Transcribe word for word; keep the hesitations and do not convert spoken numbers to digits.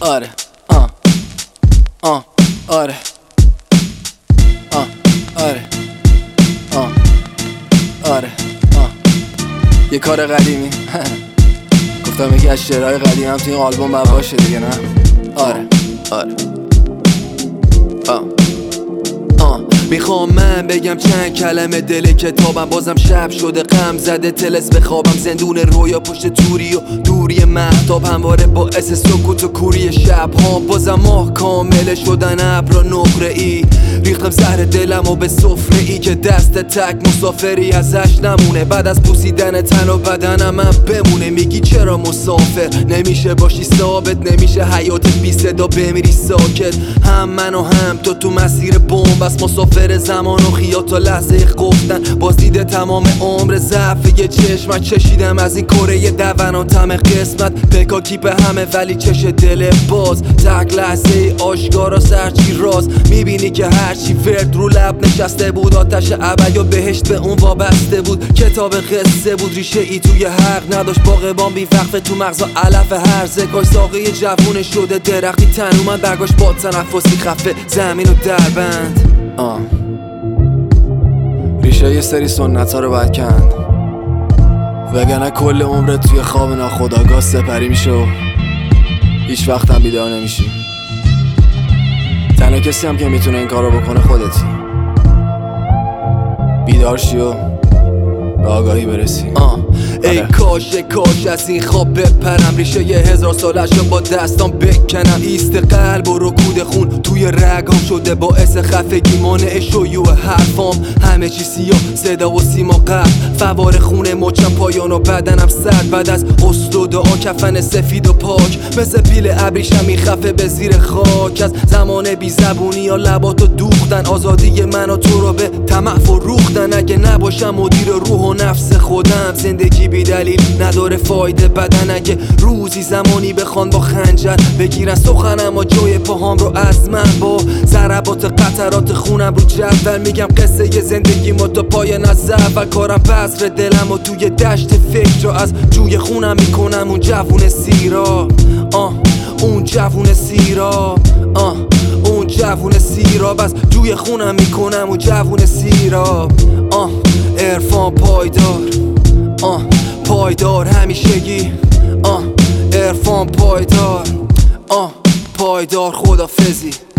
آره آه آه آره آه آره آه آره آه یه کار قدیمی گفتم یکی از شعرهای قدیم هم توی این آلبوم باید باشه دیگه نه؟ آره آره آه آه میخوام من بگم چند کلمه دل کتابم، بازم شب شده غم زده تلس بخوابم، زندون رویا پشت توری و دوری مهتاب همواره باعث سکوت و کوری شب ها، بازم ماه کامل شدن ابر و نقره ای، ریختم زهر دلم و به سفره ای که دست تک مسافری ازش نمونه، بعد از پوسیدن تن و بدنم من بمونه. میگی چرا مسافر نمیشه باشی ثابت، نمیشه حیاتت بی صدا بمیری ساکت، هم من و هم تو تو مسیر بمب بس مسافر زمان و خیال تا لحظه گفتن، باز دیده تمام عمر ضعف یه چشمت چشیدم از این کره دونان تم قسمت، پکا کیپ همه ولی چش دل باز، تک لحظه آشکارا سرچی راست، میبینی که هرچی ورد رو لب نشسته بود، آتش ابد یا بهشت به اون وابسته بود، کتاب قصه بود ریشه ای توی حق نداشت، باغبان بی وقفه تو مغزا علف هرزه، کاش ساقه جوون شده درختی تن اومد برگاش با تنفسی خفه زمین و دربند. آه ریشه یه سری سنت ها رو باید کند، وگرنه کل عمرت توی خواب ناخودآگاه سپری میشه و هیچ وقت هم بیدار نمیشی. تنها کسی هم که میتونه این کار رو بکنه خودتی، بیدار شی و به آگاهی برسی. آه ای کاش کاش از این خواب بپرم، ریشه یه هزار سالش رو با دستام بکنم، ایست قلب و رکود خون توی رگام شده باعث خفگی، مانع شیوع حرفام، همه چی سیاه صدا و سیما قلب، فوار خونه مچم پایان و بدنم سرد، بعد از غسل و دعا کفن سفید و پاک، مثل پیل ابریشم میخفه به زیر خاک، از زمان بی زبونی یا لباتو دوختن، آزادی من و تو رو به طمع فروختن، اگه نباشم مدیر روح و نفس خودم، زندگی بی دلیل نداره فایده، بدن اگه روزی زمانی بخوان با خنجر بگیرن سخنم و جای پاهام رو از من، با ضربات قطرات خونم رو جدول میگم قصه ی زندگی ما تا پایان از اول، کارم بذر دلم و توی دشت فکر رو از جوی خونم میکنم اون جوون سیرا، آه اون جوون سیرا، آه اون جوون سیرا، بس جوی خونم میکنم اون جوون سیرا، آه عرفان پایدار، آه پایدار همیشگی، آه عرفان پایدار، آه پایدار خدافظی.